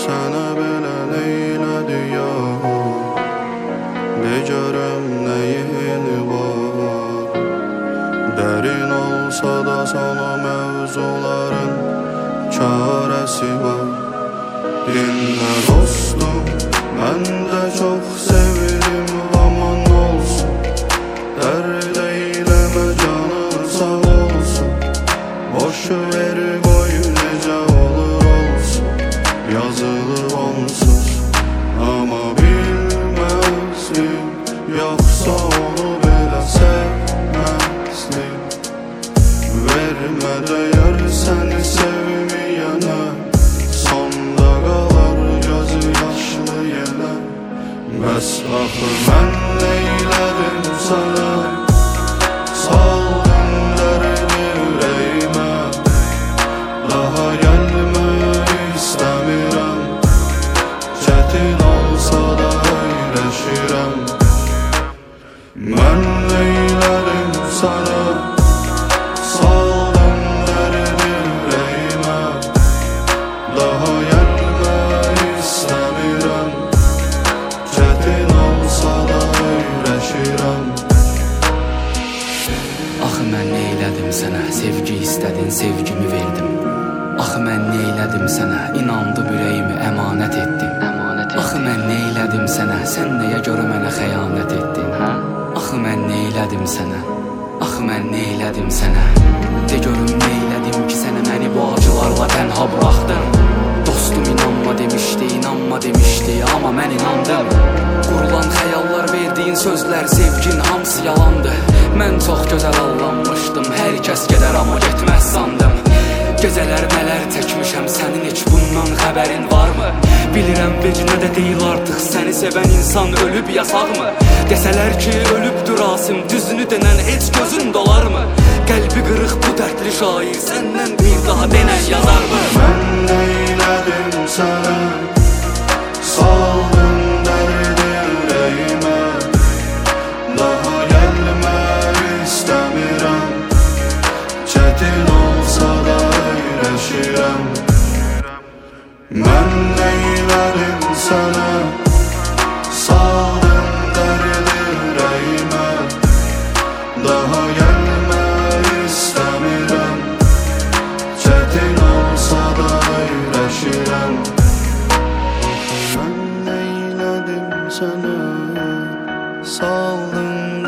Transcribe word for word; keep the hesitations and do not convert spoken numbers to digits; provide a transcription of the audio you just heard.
sənə belə neylədi ya? De görüm neyini var? Dərin olsa da sana mövzuların çarəsi var. Dinlə dostum, mən də çox sevdim, aman olsun. Dərd eyləmə, canın sağ olsun. Boşu ver qoy necə olur olsun. Yazılıb onsuz, amma bilməzdim. Yoxsa onu belə sevməzdim. Vermə dəyər səni sevməyənə, sonda qalar gözü yaşlı yenə. Bəs axı mən neylədim sana? Saldın dərini ürəyimə, daha gəlmək istəmirəm. Çətin olsa da öyrəşirəm. Mən neylədim sana? Saldın dərini ürəyimə, daha gəlmək istəmirəm. Çətin olsa da öyrəşirəm. Axı mən neylədim sənə, sevgi istədin, sevgimi verdim. Axı mən neylədim sənə, inandım ürəyimi əmanət etdim. Əmanət etdim. Axı mən neylədim sənə, sən nəyə görə mənə xəyanət etdin, hə? Axı mən neylədim sənə, axı mən neylədim sənə? De görüm neylədim ki sənə məni bu acılarla tənha buraxdın. Dostum inanma demişdi, inanma demişdi, amma mən inandım. Qurulan xəyallar, verdiyin sözlər, sevgin hamısı yalandı. Mən çox gözəl allanmışdım, hər kəs gedər amma getməz sandım. Gecələr nələr çəkmişəm, sənin heç bundan xəbərin varmı? Bilirəm vecinə də deyil artıq, səni sevən insan ölüb yasaqmı? Desələr ki ölübdür Rasim, düzünü denən heç gözün dolarmı? Qəlbi qırıq bu dərdli şair, səndən bir daha denən yazarmı? Mən neylədim sənə? Saldın dərdi ürəyimə, daha gəlmək istəmirəm. Çətin olsa da öyrəşirəm. Mən neylədim sənə? Saldın dərdi ürəyimə, daha gəlmək istəmirəm. Çətin olsa da öyrəşirəm. Mən neylədim sənə? Saldın